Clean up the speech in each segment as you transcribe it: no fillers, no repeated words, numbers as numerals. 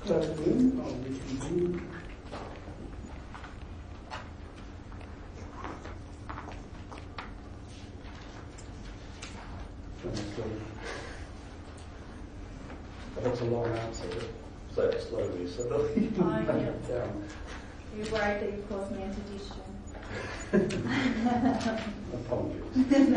So again, I'll reconvene. That's a long answer. Say it slowly so that you can yeah. write it down. You're worried that you caused me indigestion. Apologies.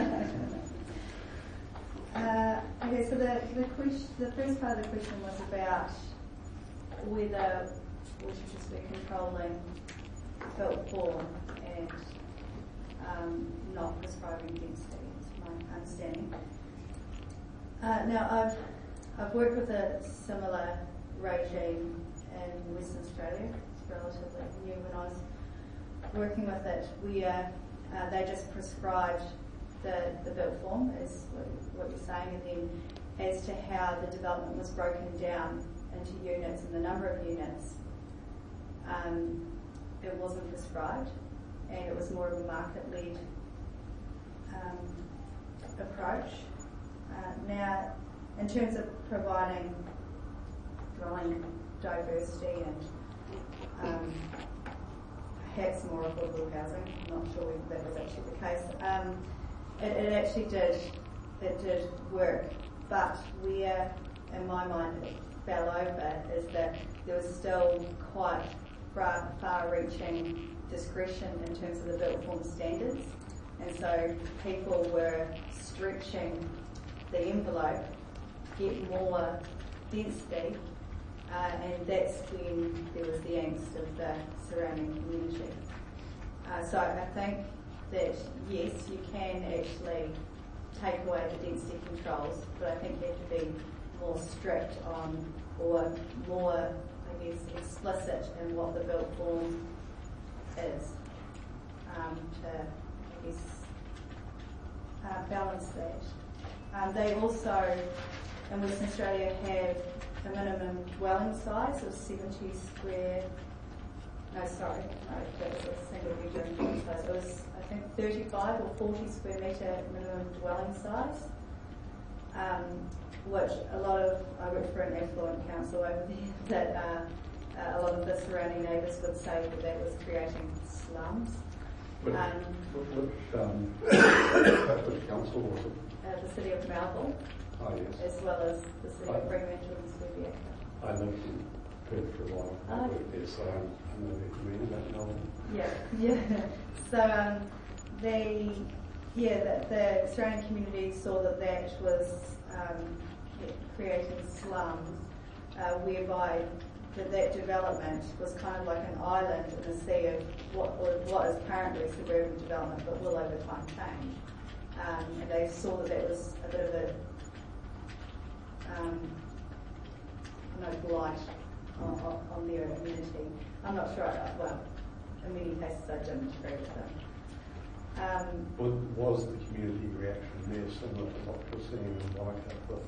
Okay, so the first part of the question was about whether we should just be controlling built form and not prescribing density, is my understanding. Now, I've worked with a similar regime in Western Australia. It's relatively new when I was working with it, where they just prescribed the built form, is what you're saying, and then as to how the development was broken down into units and the number of units, it wasn't prescribed, and it was more of a market-led approach. Now, in terms of providing dwelling diversity and perhaps more affordable housing, I'm not sure whether that was actually the case. It actually did work, but where, in my mind, it fell over is that there was still quite far-reaching discretion in terms of the built form standards, and so people were stretching the envelope to get more density, and that's when there was the angst of the surrounding community. So I think that yes, you can actually take away the density controls, but I think you have to be more strict on, or more, I guess, explicit in what the built form is, to, I guess, balance that. They also, in Western Australia, have a minimum dwelling size of 70 square. No, that was a single bedroom size. It was, I think, 35 or 40 square metre minimum dwelling size, which I worked for an affluent council over there, that a lot of the surrounding neighbours would say that was creating slums. Which council was it? The city of Melville, yes. as well as the city of Fremantle and Subiaco. I lived in Perth for a while. I worked there, so I know what you mean about Melbourne. Yeah. So the surrounding community saw that was creating slums, whereby that development was kind of like an island in the sea of what is currently suburban development, but will over time change. And they saw that was a bit of a blight on their amenity. I'm not sure. Well, in many cases I didn't agree with them. Was the community reaction there similar to what we're seeing in Waikato with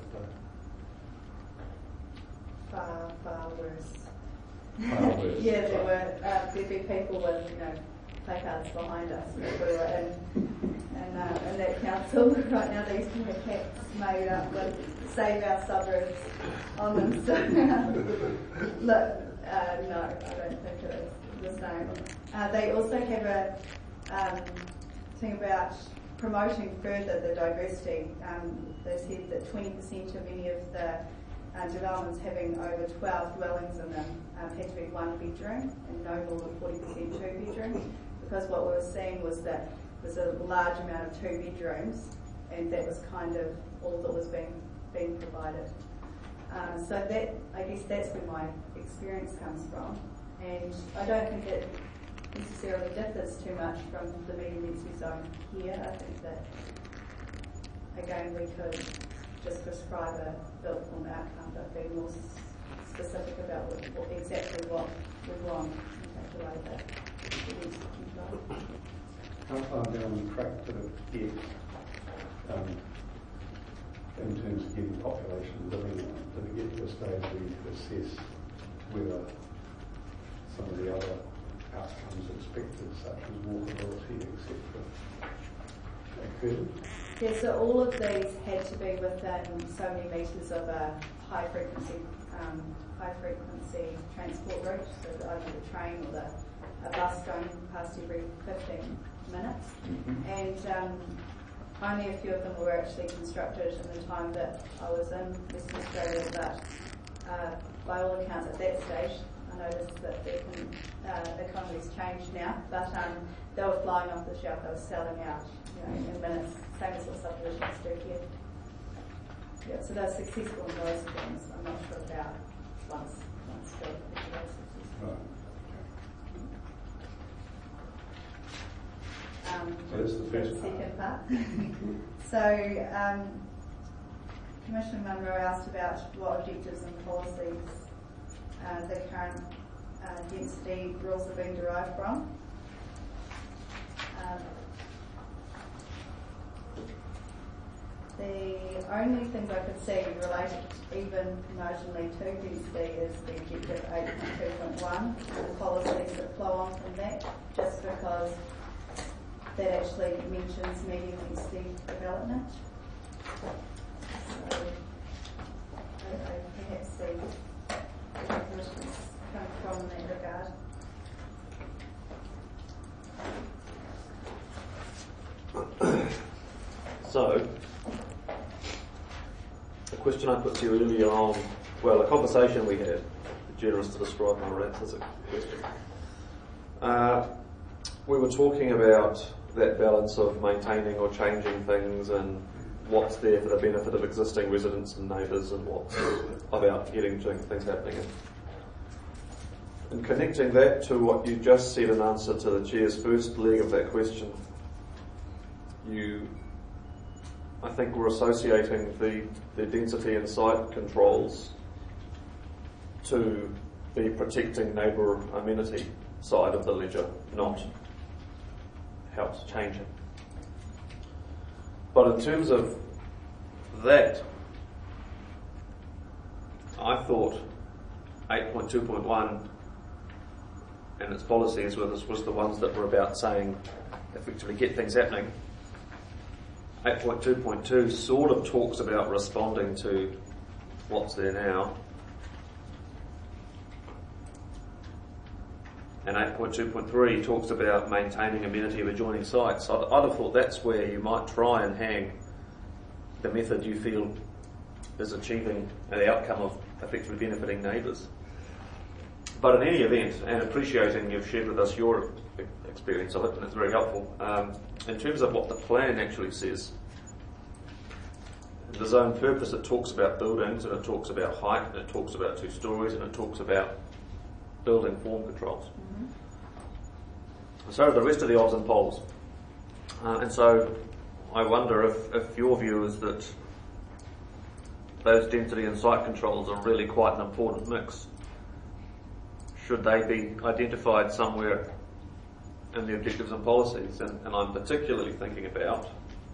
Far worse. Far worse. Yeah, there'd be people with placards behind us that we were in that council. Right now, these kind of hats made up with "Save Our Suburbs" on them. So, look, no, I don't think it is the same. They also have a thing about promoting further the diversity. They said that 20% of any of the developments having over 12 dwellings in them had to be one bedroom and no more than 40% two bedroom, because what we were seeing was that there's a large amount of two bedrooms, and that was kind of all that was being provided. So that, I guess that's where my experience comes from, and I don't think it necessarily differs too much from the medium density zone here. I think that, again, we could just prescribe a built form outcome, but be more specific about exactly what we want and take away the density control. How far down the track did it get in terms of getting population living in it? Did it get to a stage where you could assess whether some of the other outcomes expected, such as walkability, etc., occurred? Yeah, so all of these had to be within so many metres of a high frequency transport route, so either the train or a bus going past every 15 minutes. And only a few of them were actually constructed in the time that I was in Western Australia, but by all accounts at that stage, I noticed that the economy's changed now, but they were flying off the shelf, they were selling out, in minutes, same as what subdivisions do here. Yeah, so they're successful in those things. I'm not sure about once built. So that's the first second part. So, Commissioner Munro asked about what objectives and policies the current density rules have been derived from. The only things I could see related even marginally to density is the objective 8.2.1 and the policies that flow on from that, just because that actually mentions medium density development. So I perhaps see definitions coming from in that regard. So, the question I put to you earlier on, well, a conversation we had, generous to describe my rants as a question. We were talking about that balance of maintaining or changing things and what's there for the benefit of existing residents and neighbours and what's about getting things happening. And connecting that to what you just said in answer to the Chair's first leg of that question, I think we're associating the density and site controls to the protecting neighbour amenity side of the ledger, not how to change it. But in terms of that, I thought 8.2.1 and its policies was the ones that were about saying effectively get things happening. 8.2.2 sort of talks about responding to what's there now. And 8.2.3 talks about maintaining amenity of adjoining sites. I'd have thought that's where you might try and hang the method you feel is achieving the outcome of effectively benefiting neighbours. But in any event, and appreciating you've shared with us your experience of it, and it's very helpful. In terms of what the plan actually says, the zone purpose, it talks about buildings, and it talks about height, and it talks about 2 stories, and it talks about building form controls. So are the rest of the odds and poles. And so I wonder if your view is that those density and site controls are really quite an important mix. Should they be identified somewhere in the objectives and policies? And I'm particularly thinking about,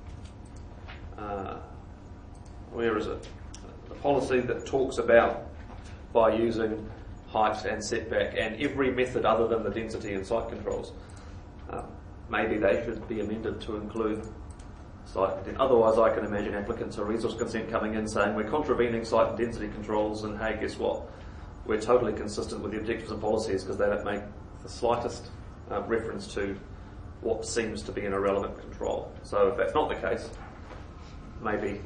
where is it? The policy that talks about by using height and setback and every method other than the density and site controls. Maybe they should be amended to include site. Otherwise, I can imagine applicants or resource consent coming in saying we're contravening site and density controls, and hey, guess what? We're totally consistent with the objectives and policies because they don't make the slightest reference to what seems to be an irrelevant control. So if that's not the case, maybe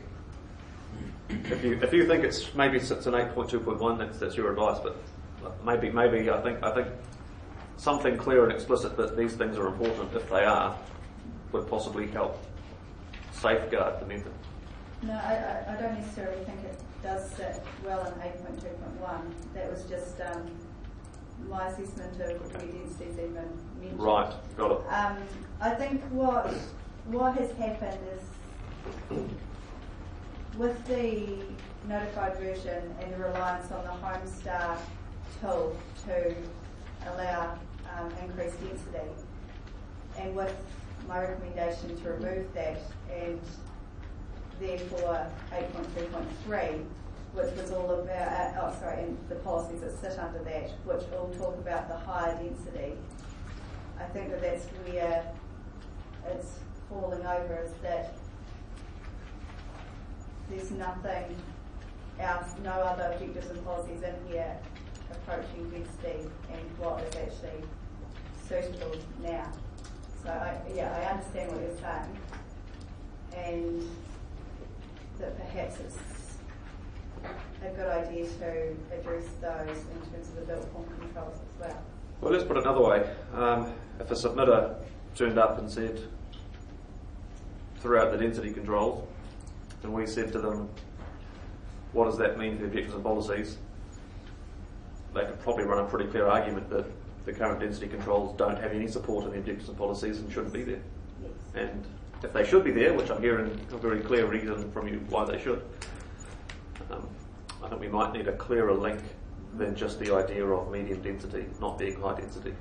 if you think it's maybe sits in 8.2.1, that's your advice. But maybe I think something clear and explicit that these things are important, if they are, would possibly help safeguard the method. No, I don't necessarily think it does sit well in 8.2.1. That was just my assessment of where densities even mentioned. Right, got it. I think what has happened is with the notified version and the reliance on the Homestar tool to allow increased density, and with my recommendation to remove that and therefore 8.3.3, which was all about, and the policies that sit under that, which all talk about the higher density. I think that's where it's falling over, is that there's nothing no other objectives and policies in here approaching density and what is actually suitable now. So I understand what you're saying, and that perhaps it's a good idea to address those in terms of the built form controls as well. Well, let's put it another way. If a submitter turned up and said, throughout the density controls, and we said to them, what does that mean for the objectives and policies? They could probably run a pretty clear argument that the current density controls don't have any support in the objectives and policies and shouldn't be there. Yes. And if they should be there, which I'm hearing a very clear reason from you why they should, I think we might need a clearer link than just the idea of medium density not being high density.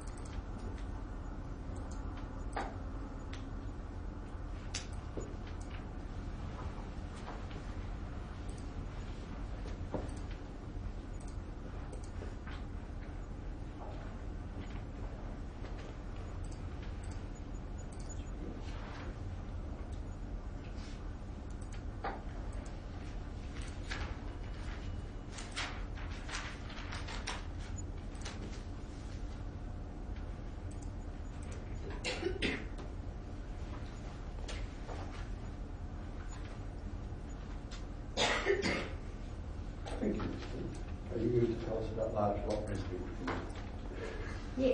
Thank you. Are you going to tell us about large lot residential? Yes.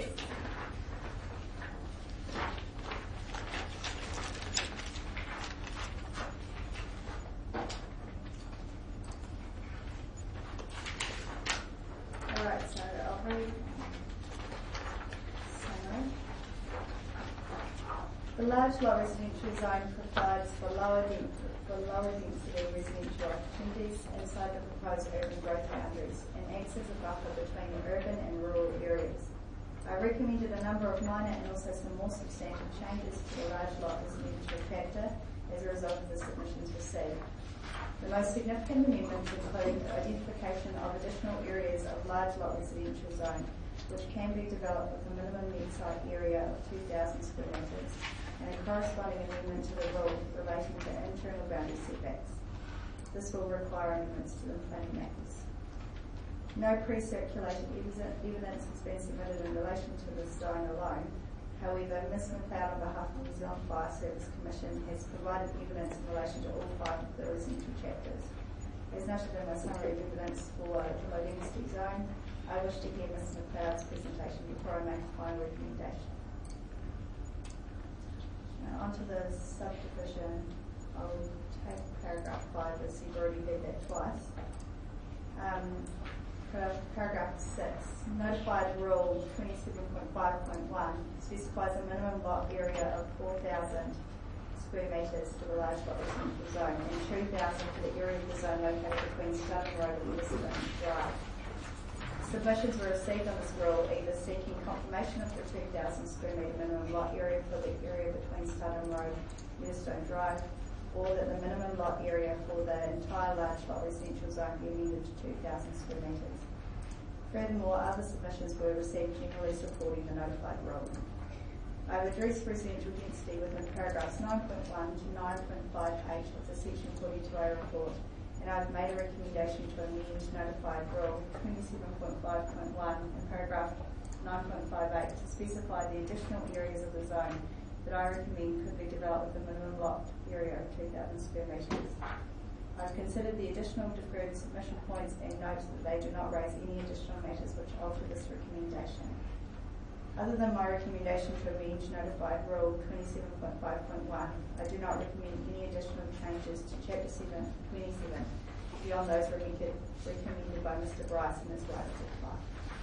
Alright, so I'll read summary. The large lot residential zone provides for lower density residential opportunities inside the proposed urban growth boundaries and acts as a buffer between the urban and rural areas. I recommended a number of minor and also some more substantial changes to the large lot residential factor as a result of the submissions received. The most significant amendments include identification of additional areas of large lot residential zone which can be developed with a minimum net site area of 2,000 square metres and a corresponding amendment to the rule relating to internal boundary setbacks. This will require amendments to the planning matters. No pre-circulated evidence has been submitted in relation to this zone alone. However, Ms McLeod on behalf of the New Zealand Fire Service Commission has provided evidence in relation to all 5 of the residential chapters. As noted in my summary of evidence for the low density zone, I wish to hear Ms McLeod's presentation before I make a final recommendation. Now onto the subdivision, I'll take paragraph 5 as you've already heard that twice. For paragraph 6, notified rule 27.5.1 specifies a minimum lot area of 4,000 square metres for the large lot residential zone and 2,000 for the area of the zone located between Studham Road and Western Drive. Submissions were received on this rule either seeking confirmation of the 2,000 square metre minimum lot area for the area between Studham Road and Western Drive, or that the minimum lot area for the entire large lot residential zone be amended to 2,000 square metres. Furthermore, other submissions were received generally supporting the notified rule. I've addressed residential density within paragraphs 9.1 to 9.58 of the section 42A report, and I've made a recommendation to amend notified rule 27.5.1 in paragraph 9.58 to specify the additional areas of the zone that I recommend could be developed with a minimum lot area of 2,000 square metres. I've considered the additional deferred submission points and note that they do not raise any additional matters which alter this recommendation. Other than my recommendation to amend notified rule 27.5.1, I do not recommend any additional changes to chapter 27 beyond those recommended by Mr. Bryce in his right of reply.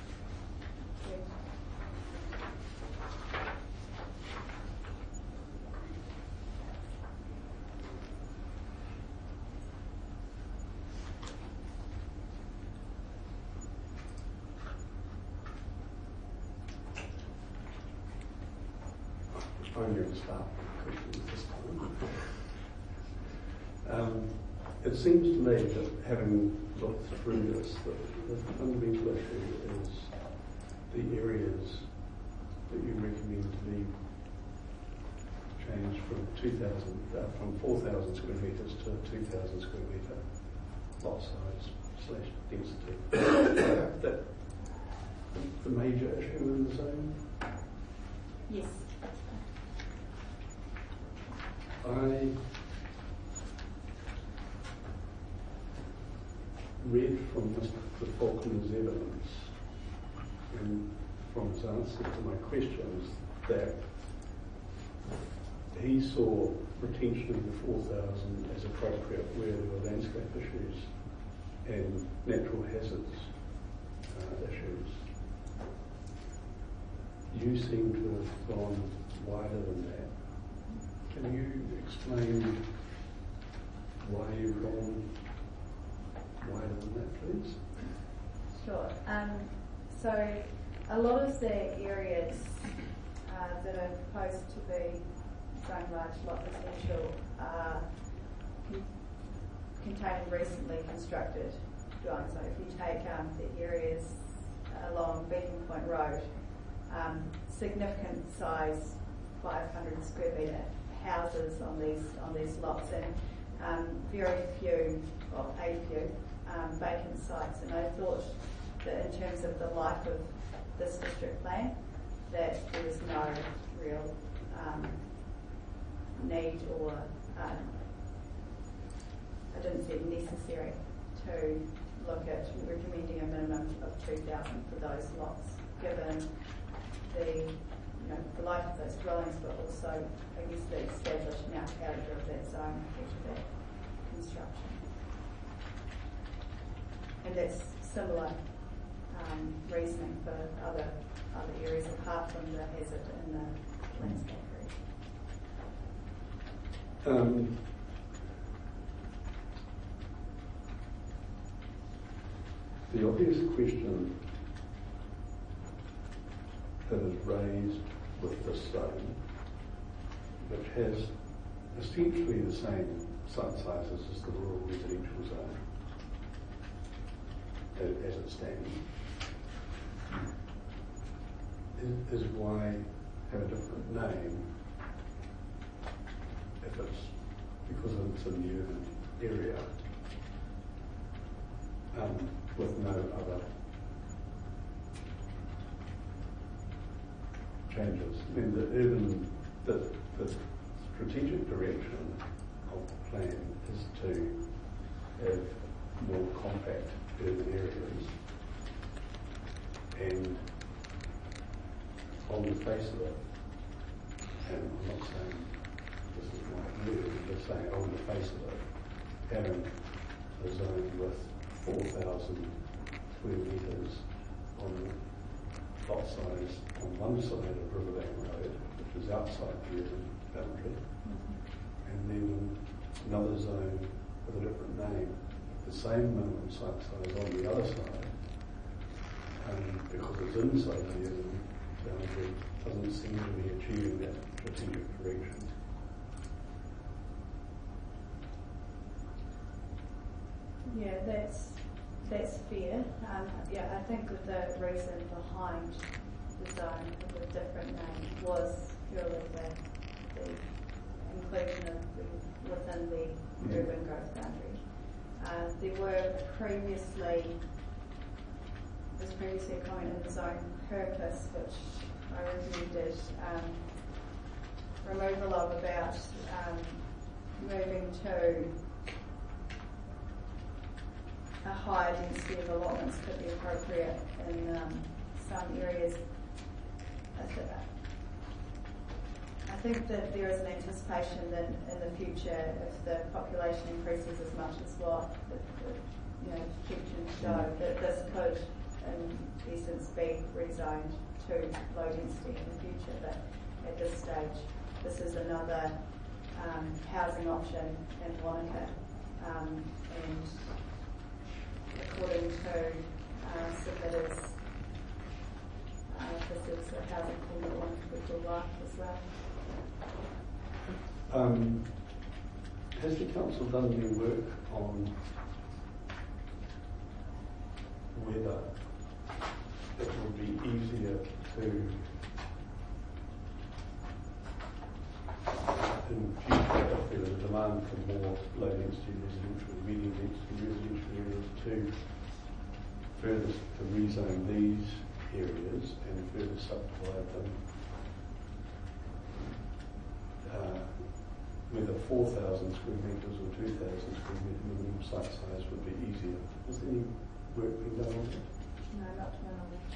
I'm going to start with questions this time. It seems to me that having looked through this, that the fundamental issue is the areas that you recommend to be changed from 4,000 square metres to 2,000 square metre lot size / density. That the major issue in the zone. Yes. I read from Mr. Faulkner's evidence and from his answer to my questions that he saw retention of the 4,000 as appropriate where there were landscape issues and natural hazards issues. You seem to have gone wider than that. Can you explain why you've gone wider than that, please? Sure. So a lot of the areas that are proposed to be zone large lot residential are containing recently constructed dwellings. So if you take the areas along Beacon Point Road, significant size 500 square metre houses on these lots, and very few, well, a few vacant sites. And I thought that in terms of the life of this district plan, that there was no real need or I didn't see it necessary to look at recommending a minimum of 2,000 for those lots, given the life of those dwellings, but also, I guess, the established now character of that zone after that construction. And that's similar reasoning for other areas apart from the hazard in the landscape area. The obvious question that is raised with this zone, which has essentially the same site sizes as the rural residential zone as it stands, is why have a different name if it's because it's in the urban area with no other changes. I mean, the strategic direction of the plan is to have more compact urban areas, and on the face of it, and I'm not saying this is my view, I'm just saying on the face of it, having a zone with 4,000 square metres on lot size on one side of Riverbank Road, which is outside the urban boundary, and then another zone with a different name, the same minimum site size on the other side, because it's inside the urban boundary, doesn't seem to be achieving that strategic direction. Yeah, that's fair. I think that the reason behind the zone with a different name was purely the inclusion of within the urban growth boundary. There were previously a comment in the zone purpose, which I recommended removal of about moving to a higher density of allotments could be appropriate in some areas. I think that there is an anticipation that in the future, if the population increases as much as what the projections show, that this could, in essence, be rezoned to low density in the future. But at this stage, this is another housing option in Wanaka, and according to submitters, this is a housing pool that Wanaka would like as well. Has the council done any work on whether it would be easier to in future, if there is a demand for more low density residential, medium density residential areas to rezone these areas and further subdivide them, whether 4,000 square metres or 2,000 square metre minimum site size would be easier. Has any work been done on that? No, not to my knowledge.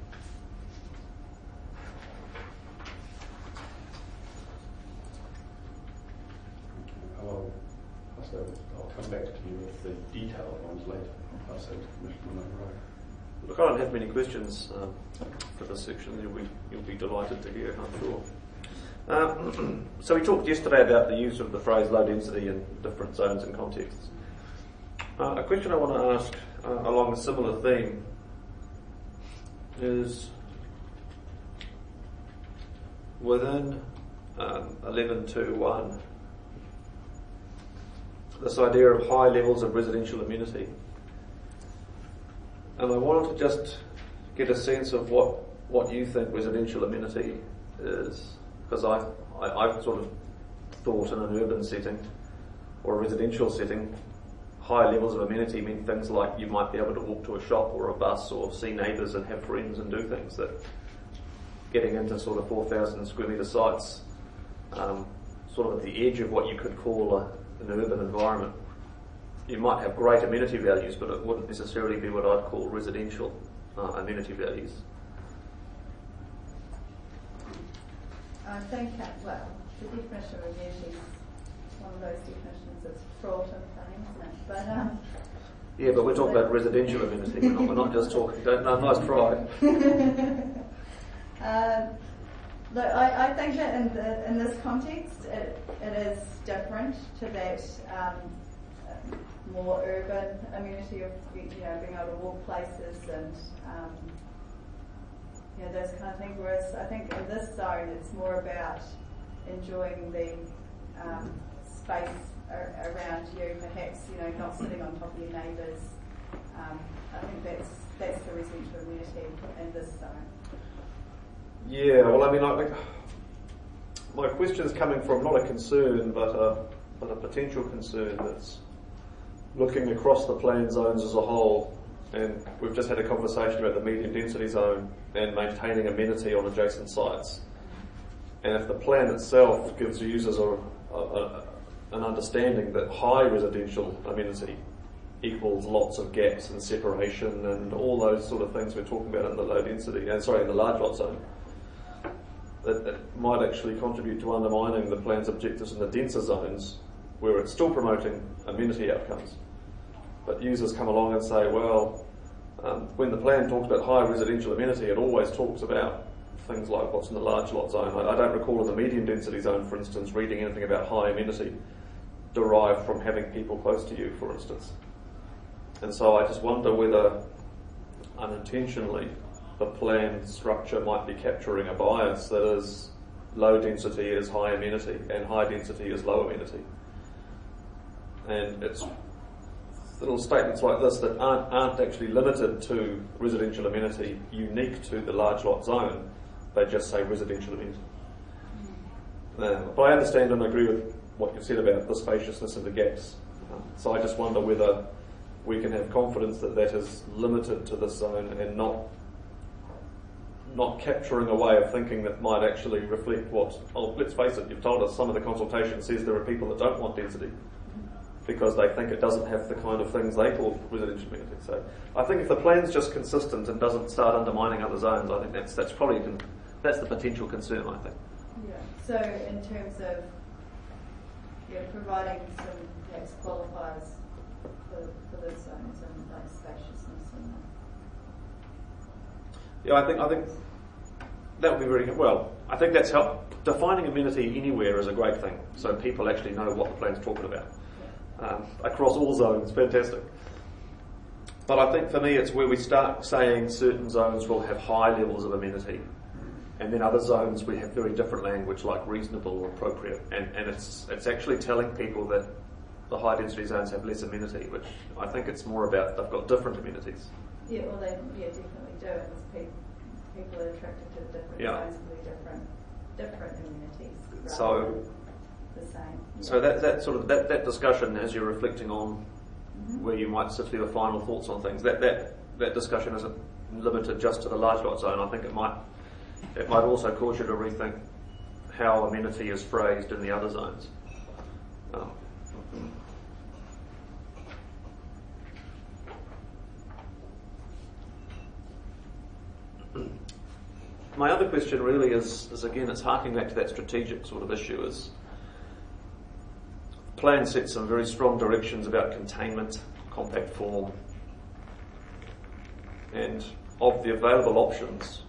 I'll come back to you with the detailed ones later. I'll pass over to Commissioner Monroe. Look, I don't have many questions for this section. You'll be delighted to hear, I'm sure. So we talked yesterday about the use of the phrase low density in different zones and contexts. A question I want to ask along a similar theme is within 11.2.1, this idea of high levels of residential amenity. And I wanted to just get a sense of what you think residential amenity is, because I've sort of thought in an urban setting or a residential setting, high levels of amenity mean things like you might be able to walk to a shop or a bus or see neighbours and have friends and do things. That getting into sort of 4,000 square metre sites, sort of at the edge of what you could call an urban environment, you might have great amenity values, but it wouldn't necessarily be what I'd call residential amenity values. I think, well, the definition of amenity is one of those definitions that's fraught and funny, isn't it? But, yeah, but we're talking about residential amenity. We're not just talking. Nice try. Look, I think that in this context, it is different to that more urban amenity of being able to walk places and those kind of things. Whereas I think in this zone, it's more about enjoying the space around you, perhaps not sitting on top of your neighbours. I think that's the residential amenity in this zone. Yeah, well, I mean, my question is coming from not a concern, but a potential concern that's looking across the plan zones as a whole. And we've just had a conversation about the medium density zone and maintaining amenity on adjacent sites. And if the plan itself gives users an understanding that high residential amenity equals lots of gaps and separation and all those sort of things we're talking about in the low density, in the large lot zone, that might actually contribute to undermining the plan's objectives in the denser zones where it's still promoting amenity outcomes. But users come along and say, well, when the plan talks about high residential amenity, it always talks about things like what's in the large lot zone. I don't recall in the medium density zone, for instance, reading anything about high amenity derived from having people close to you, for instance. And so I just wonder whether unintentionally the plan structure might be capturing a bias that is low density is high amenity and high density is low amenity. And it's little statements like this that aren't actually limited to residential amenity unique to the large lot zone. They just say residential amenity. But I understand and agree with what you said about the spaciousness of the gaps. So I just wonder whether we can have confidence that that is limited to this zone and not capturing a way of thinking that might actually reflect let's face it, you've told us some of the consultation says there are people that don't want density because they think it doesn't have the kind of things they call residential amenity. So I think if the plan's just consistent and doesn't start undermining other zones, I think that's probably the potential concern, I think. Yeah. So in terms of providing some perhaps qualifiers for those zones and like spaciousness and Yeah, I think that would be very good. Well, I think that's defining amenity anywhere is a great thing, so people actually know what the plan's talking about. Across all zones, fantastic. But I think for me it's where we start saying certain zones will have high levels of amenity and then other zones we have very different language like reasonable or appropriate, and it's actually telling people that the high density zones have less amenity, which I think it's more about they've got different amenities. Yeah, well they definitely do. It's people are attracted to different zones with different amenities. So the same. So that discussion, as you're reflecting on Mhm. where you might sit for your final thoughts on things, that discussion isn't limited just to the large lot zone. I think it might also cause you to rethink how amenity is phrased in the other zones. My other question really is again, it's harking back to that strategic sort of issue. Is the plan sets some very strong directions about containment, compact form, and of the available options,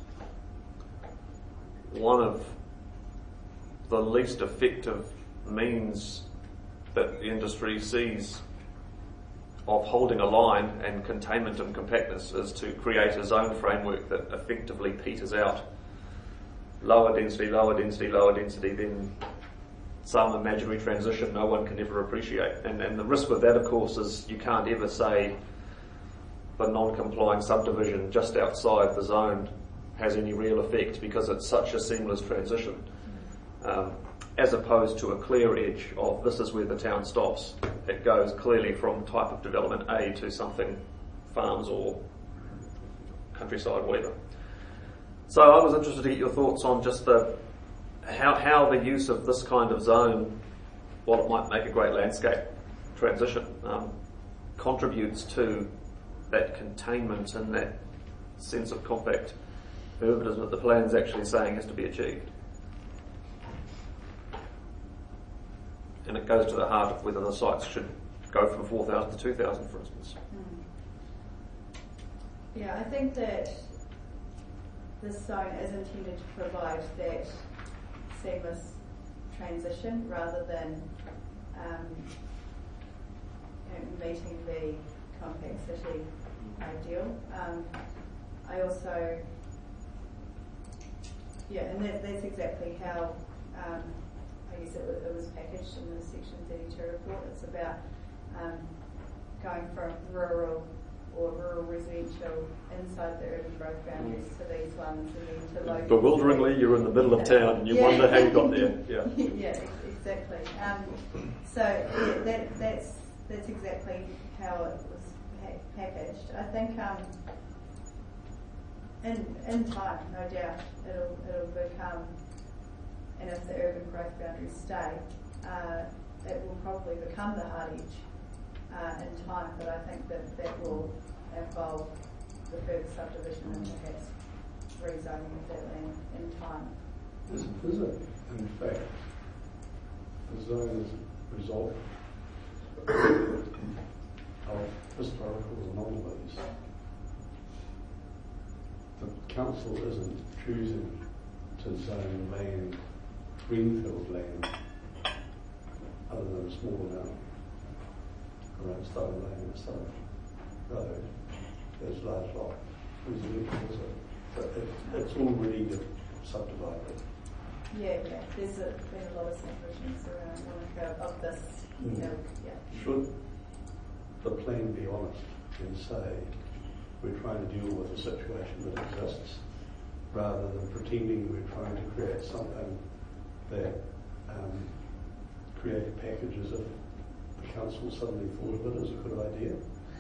one of the least effective means that the industry sees of holding a line and containment and compactness is to create a zone framework that effectively peters out lower density, then some imaginary transition no one can ever appreciate. And the risk with that, of course, is you can't ever say the non-complying subdivision just outside the zone has any real effect because it's such a seamless transition. As opposed to a clear edge of this is where the town stops. It goes clearly from type of development A to something farms or countryside, whatever. So I was interested to get your thoughts on just how the use of this kind of zone, while it might make a great landscape transition, contributes to that containment and that sense of compact urbanism that the plan's actually saying has to be achieved. And it goes to the heart of whether the sites should go from 4,000 to 2,000, for instance. Yeah, I think that this zone is intended to provide that seamless transition rather than meeting the compact city ideal. I also, and that's exactly how I guess it was packaged in the Section 32 report. It's about going from rural or rural residential inside the urban growth boundaries to these ones and then to local. Bewilderingly, you're in the middle of town and you wonder how you got there. Yeah, exactly. That's exactly how it was packaged. I think in time, no doubt, it'll become, and if the urban growth boundaries stay, it will probably become the hard edge in time, but I think that will involve the further subdivision and perhaps rezoning of that land in time. Is it, in fact, the zone is a result of historical anomalies? The council isn't choosing to zone land, greenfield land, other than a small amount around Stone Lane and Stone Road. There's large lot residential, but it's already subdivided. Yeah. There's been a lot of subdivisions around Wanaka of this ilk. Yeah. Should the plan be honest and say we're trying to deal with a situation that exists, rather than pretending we're trying to create something that creative packages if the council suddenly thought of it as a good idea?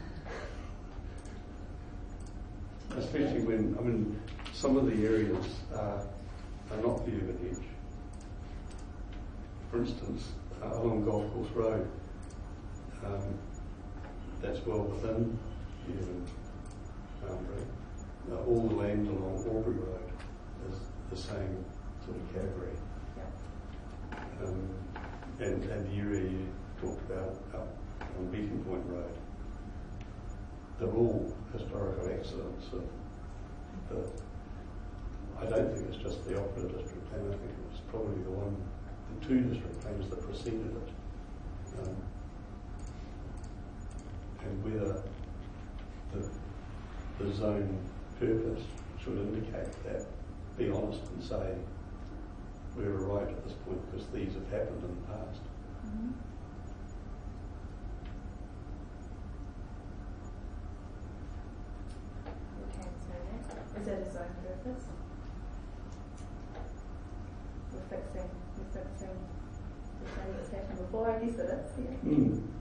Especially when, some of the areas are not the urban edge. For instance, along Golf Course Road, that's well within the urban boundary. All the land along Albury Road is the same sort of category. Yeah. And the area you talked about up on Beacon Point Road, they're all historical accidents of I don't think it's just the Opera District Plan, I think it was probably the two district plans that preceded it. And whether the zone purpose should indicate that, be honest and say, we were right at this point because these have happened in the past. Mm-hmm. We can say that. Is that a zone purpose? We're fixing something that's happened before, I guess it is, yeah.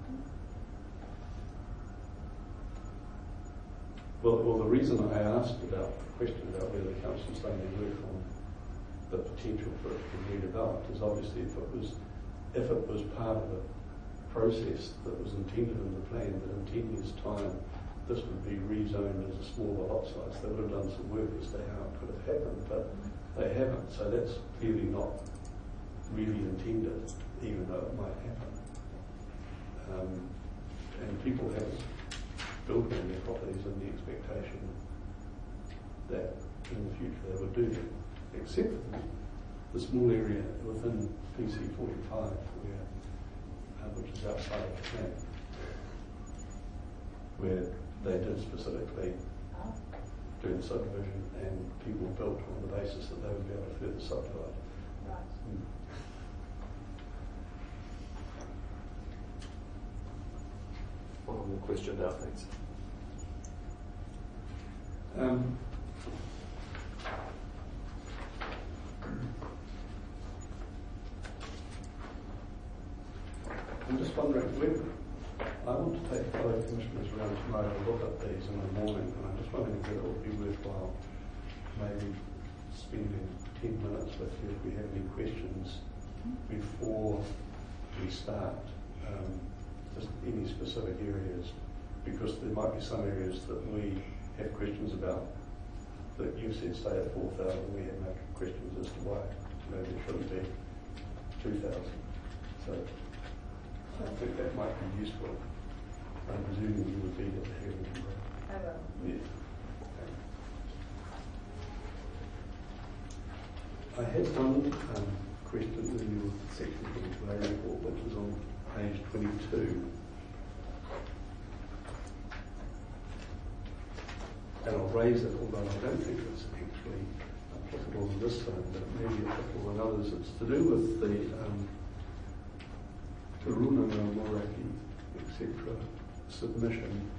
Well, the reason I asked about the question about whether the council's done their work on the potential for it to be redeveloped is obviously if it was part of a process that was intended in the plan that in 10 years' time this would be rezoned as a smaller lot size, they would have done some work as to how it could have happened, but they haven't. So that's clearly not really intended, even though it might happen. And people haven't built on their properties in the expectation that in the future they would do that, except for the small area within PC 45, which is outside of the plan, where they did specifically do the subdivision and people built on the basis that they would be able to further subdivide. Right. One more question about things. I'm just wondering, I want to take fellow commissioners around tomorrow to look at these in the morning, and I'm just wondering if it would be worthwhile maybe spending 10 minutes with you if we have any questions before we start, just any specific areas, because there might be some areas that we have questions about that you said stay at 4,000, we have no questions as to why maybe it shouldn't be 2,000. So I think that might be useful. I'm presuming you would be at the hearing. I will. Yeah. Okay. I had one question in your section from the Delay report, which was on page 22. And I'll raise it, although I don't think it's actually applicable in this zone, but it may be applicable in others. It's to do with the Turuna Moraki, etc. submission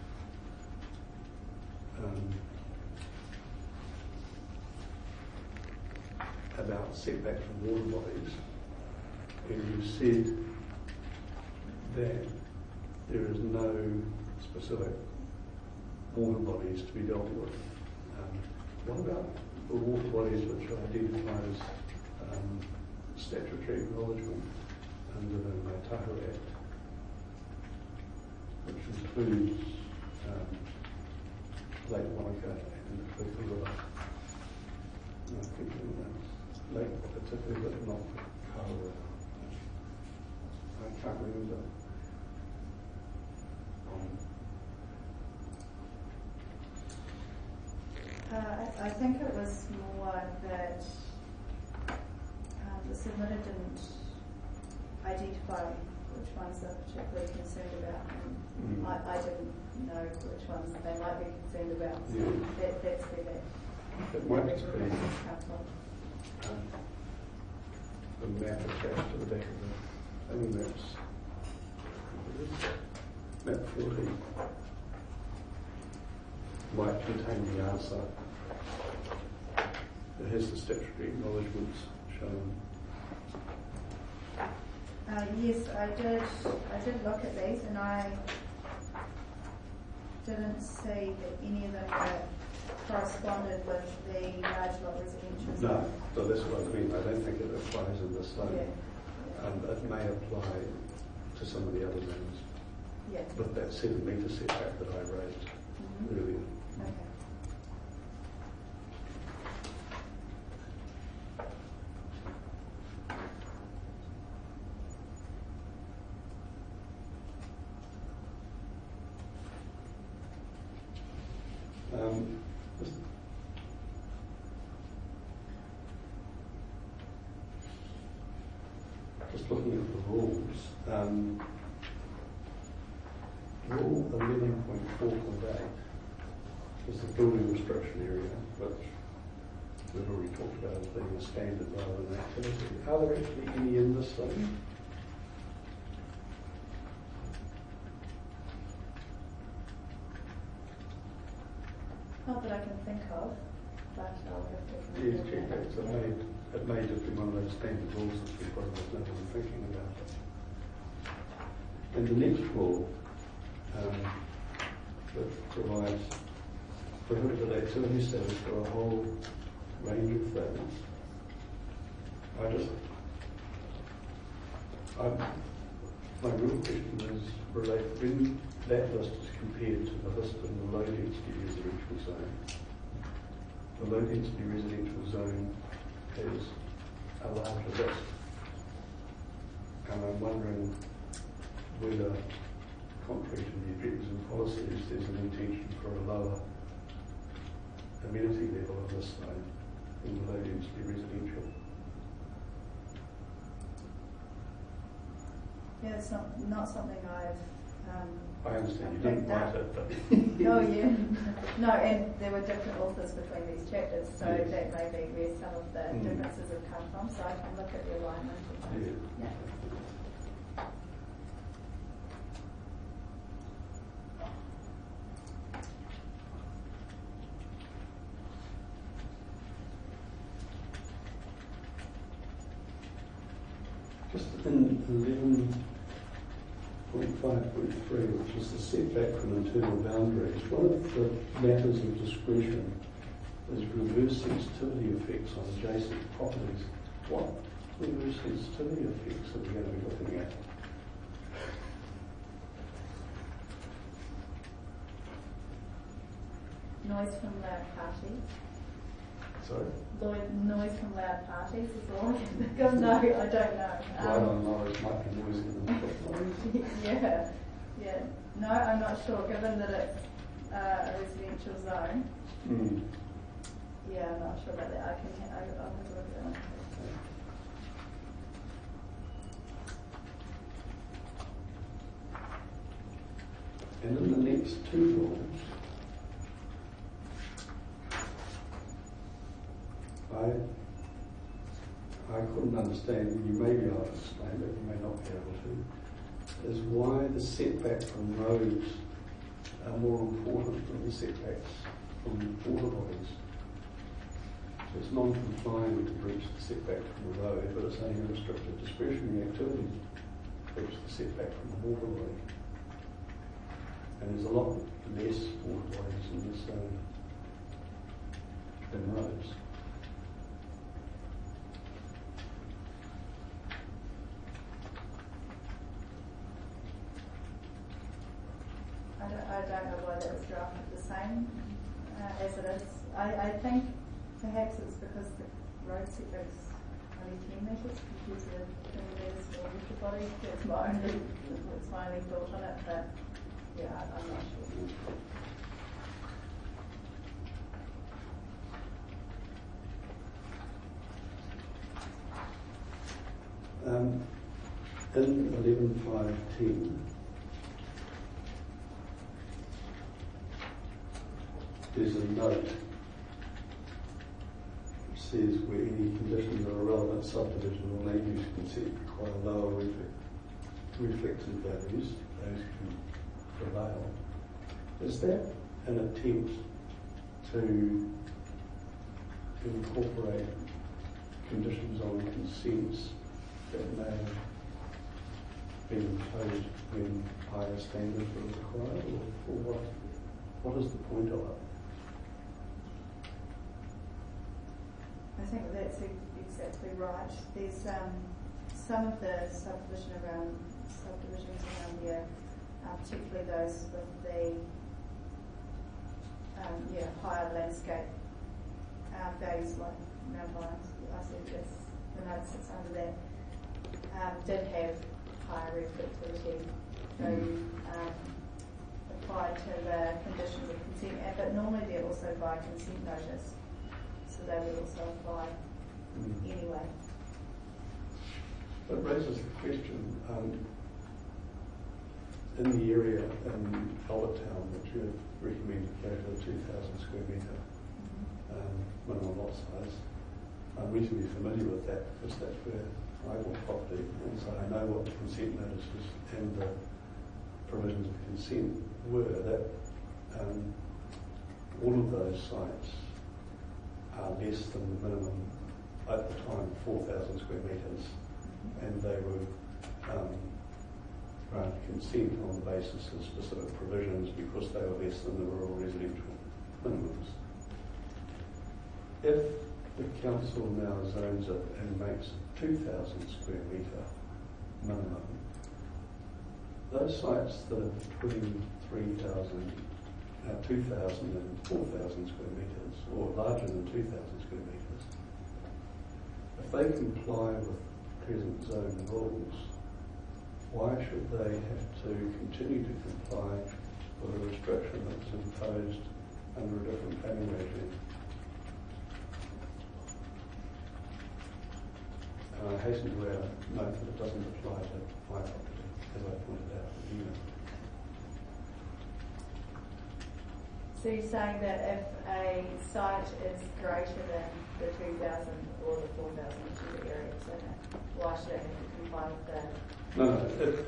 about setback from water bodies. And you said that there is no specific water bodies to be dealt with. What about the water bodies which are identified as statutory acknowledgement under the Maitahu Act, which includes Lake Wanaka and the Whitby River? I think Lake particularly, but not Kawa. I can't remember. I think it was more that the submitter didn't identify which ones they're particularly concerned about, and I didn't know which ones they might be concerned about. So Yeah. that's where that It might be comes from. the map attached to the back of the, I think that's map 40. Might contain the answer. It has the statutory acknowledgements shown. Yes, I did look at these, and I didn't see that any of them corresponded with the large lot residential. No, so that's what I mean. I don't think it applies in this zone. Yeah. It may apply to some of the other zones. Yeah. But that 7 metre setback that I raised earlier. Okay. Just looking at the rules, Rule 11.4.8 is the building restriction area, which we've already talked about as being a standard rather than an activity. Are there actually any in this zone? Not that I can think of. but I'll have to. Yes, check that. So it may just be one of those standard rules that we probably just never been thinking about. And the next rule that provides prohibited activity status for a whole range of things. My real question is related when that list is compared to the list in the low density residential zone. The low density residential zone has a larger list. And I'm wondering whether, contrary to the objectives and policies, there's an intention for a lower amenity level of this zone in the low density residential. Yeah, it's not something I've. I understand you didn't write it, but Oh yeah, no, and there were different authors between these chapters, so yes. that may be where some of the differences have come from. So I can look at the alignment of those. yeah. Just in 11.5.3, which is the setback from internal boundaries, one of the matters of discretion is reverse sensitivity effects on adjacent properties. What reverse sensitivity effects are we going to be looking at? Noise from loud parties. Sorry? Noise from loud parties is all I can think of. No, I don't know. Right on Norris might be noisy than the Yeah. No, I'm not sure. Given that it's a residential zone, yeah, I'm not sure about that. I'll have to look at that one. And in the next two rules, I couldn't understand, and you may be able to explain, but you may not be able to, is why the setback from roads are more important than the setbacks from water bodies. So it's non-compliant to breach the setback from the road, but it's only a restricted discretionary activity to breach the setback from the water body. And there's a lot less water bodies in this zone than roads. I don't know why that was drafted the same as it is. I think perhaps it's because the road setback's only 10 metres compared to 20 metres for water bodies. That's my only thought on it, but yeah, I'm not sure. In 11.5.10, there's a note which says where any conditions of a relevant subdivision or land use consent require lower reflective values, those can prevail. Is that an attempt to incorporate conditions on consents that may be imposed when higher standards are required, or what is the point of it? I think that's exactly right. There's some of the subdivisions around here, particularly those with the higher landscape values like Mount Lyons. I said that's the note sits under that. Did have higher reflectivity, so applied to the conditions of consent, but normally they're also by consent notice. So they would also apply anyway. That raises the question, in the area in Albert Town that you have recommended greater than 2,000 square metre minimum lot size, I'm reasonably familiar with that because that's where I bought property, and so I know what the consent notices and the provisions of consent were. That all of those sites are less than the minimum at the time, 4,000 square metres, and they were granted consent on the basis of specific provisions because they were less than the rural residential minimums. If the council now zones it and makes 2,000 square metre minimum, those sites that are between 2,000 and 4,000 square metres, or larger than 2,000 square metres, if they comply with present zone rules, why should they have to continue to comply with a restriction that's imposed under a different planning regime? And I hasten to note that it doesn't apply to my property, as I pointed out at the unit. So you're saying that if a site is greater than the 2,000 or the 4,000, which is the area it's in, why should it have to comply with that? No,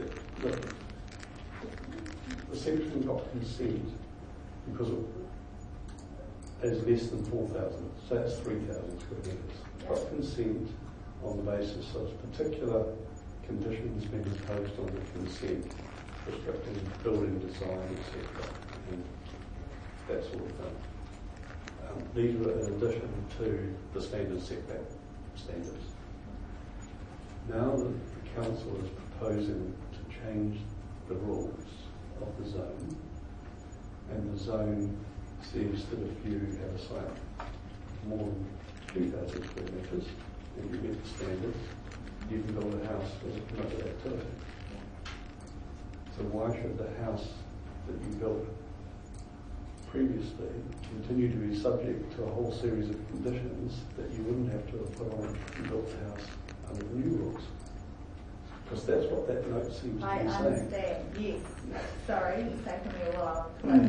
the section got consent because it is less than 4,000, so that's 3,000 square metres. Got consent on the basis of particular conditions being imposed on the consent, restricting building design, etc. And that sort of thing. These were in addition to the standard setback standards. Now that the council is proposing to change the rules of the zone, and the zone says that if you have a site more than 2,000 square metres and you meet the standards, you can build a house as a permitted activity. So why should the house that you built previously continue to be subject to a whole series of conditions that you wouldn't have to have put on if you built the house under the new rules? Because that's what that note seems to be saying. I understand, yes. Sorry, it's taken me a while.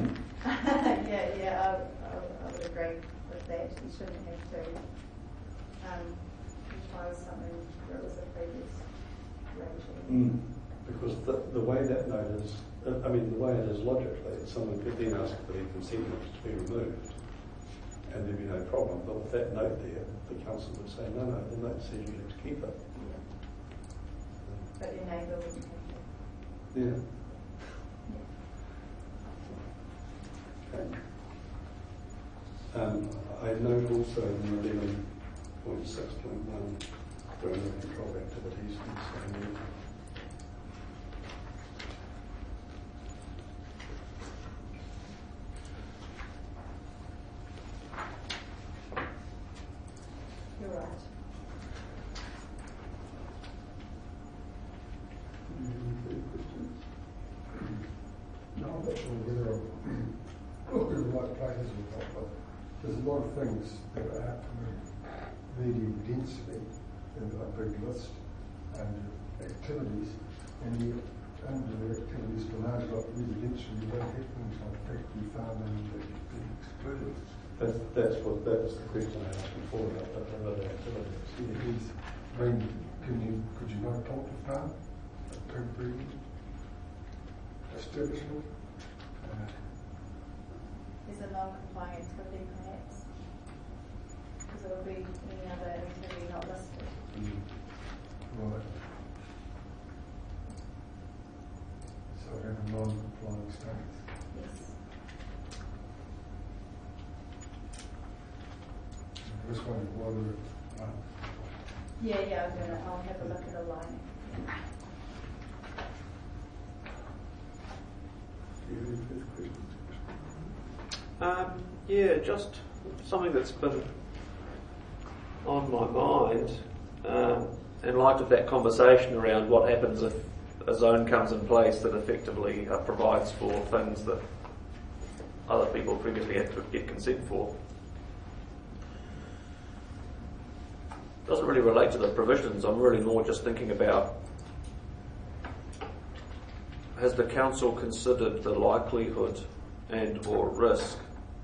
I would agree with that. You shouldn't have to impose something that was a previous regime. Because the way that note is, the way it is logically, someone could then ask for their consent to be removed and there'd be no problem. But with that note there, the council would say, no, the note says you have to keep it. But your neighbour wouldn't have to. Yeah. Okay. I note also in 11.6.1 during the control activities and so You're right. No, I'm not sure whether I've looked at the right places or not, but there's a lot of things that are happening medium density in a big list and activities, and yet under the activities for large lot residential you don't have things like factory farming that get excluded. That's the question I asked before about the other activities. It is. I mean, could you not talk to farm? A pig breeding establishment? Is a non-compliance could be perhaps? Because it would be any other activity not listed. Right. So I have a non-compliant status. Yes. I just wondered whether I'll have a look at a line. Do you have any further questions? Just something that's been on my mind in light of that conversation around what happens if a zone comes in place that effectively provides for things that other people previously had to get consent for. Doesn't really relate to the provisions. I'm really more just thinking about, has the council considered the likelihood and or risk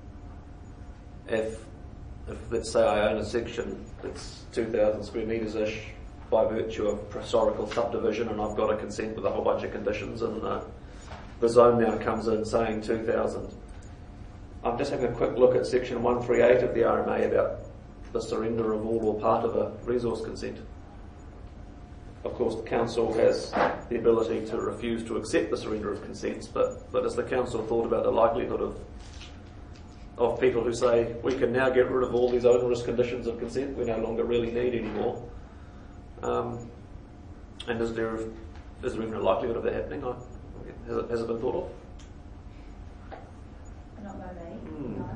if let's say I own a section that's 2,000 square metres-ish by virtue of historical subdivision, and I've got a consent with a whole bunch of conditions, and the zone now comes in saying 2,000. I'm just having a quick look at section 138 of the RMA about the surrender of all or part of a resource consent. Of course, the council has the ability to refuse to accept the surrender of consents, but has the council thought about the likelihood of people who say, we can now get rid of all these onerous conditions of consent we no longer really need anymore? And is there even a likelihood of that happening? Has it been thought of? Not by me, no.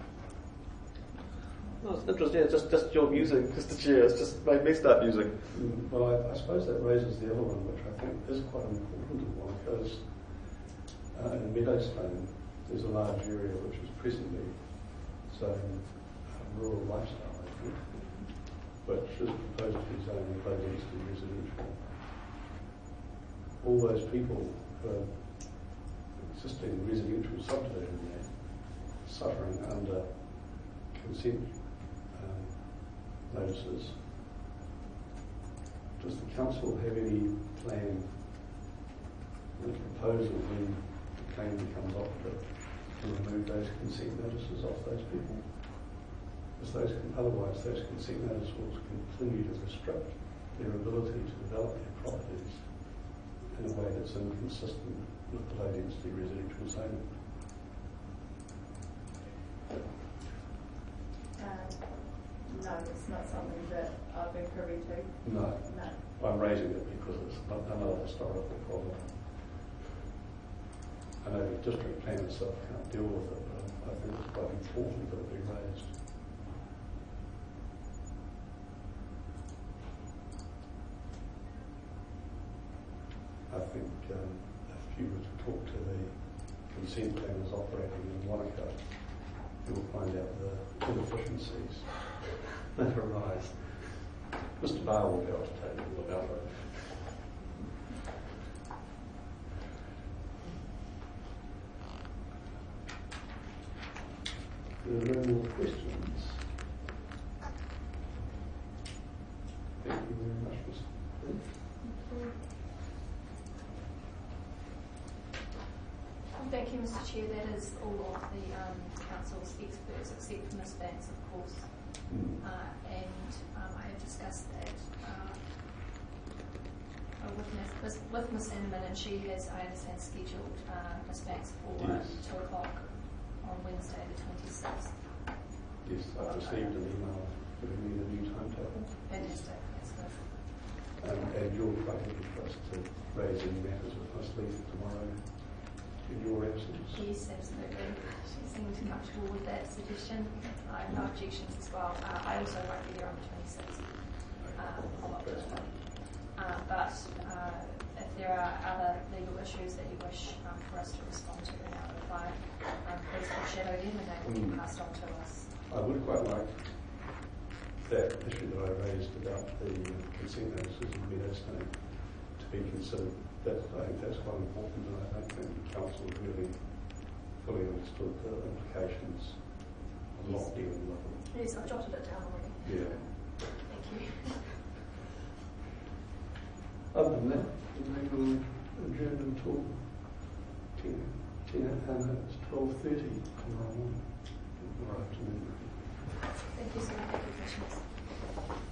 No, it's interesting. Yeah, just your musing, Mr. Chair. It's just made me start musing. Well, I suppose that raises the other one, which I think is quite an important one, because in Meadowstone there's a large area which is presently zoned rural lifestyle, I think, which is proposed to be zoned low density residential. All those people who are existing residential subdivision there suffering under consent notices. Does the council have any plan, any proposal when the claim becomes offered to remove those consent notices off those people? Because otherwise those consent notices will continue to restrict their ability to develop their properties in a way that's inconsistent with the low density residential zoning. No, it's not something that I've been privy to. No. No. I'm raising it because it's another historical problem. I know the district plan itself can't deal with it, but I think it's quite important that it be raised. I think if you were to talk to the consent planners operating in Wanaka, you will find out the inefficiencies that arise. Mr. Barr will be able to tell you all about it. There are no more questions. Thank you very much, Mr. Thank you, Mr. Chair. That is all of the council's experts, except for Ms. Banks, of course. I have discussed that with Ms. Inman, and she has, I understand, scheduled Ms. Banks for 2 o'clock on Wednesday the 26th. Yes, I've received an email giving me the new timetable. Fantastic, that's good. And you're quite happy for us to raise any matters with Ms. Leith tomorrow in your absence? Yes, absolutely. She seemed comfortable with that suggestion. I have no objections as well. I also won't be there on the 26th of October. But if there are other legal issues that you wish for us to respond to in our reply, please foreshadow them and they will be passed on to us. I would quite like that issue that I raised about the consent notices in Meadowstone to be considered. I think that's quite important, and I don't think the council has really fully understood the implications of not dealing with them. Yes, I've jotted it down already. Yeah. Thank you. Other than that, we will adjourn until 12:30 tomorrow morning or afternoon. Thank you so much, Commissioners.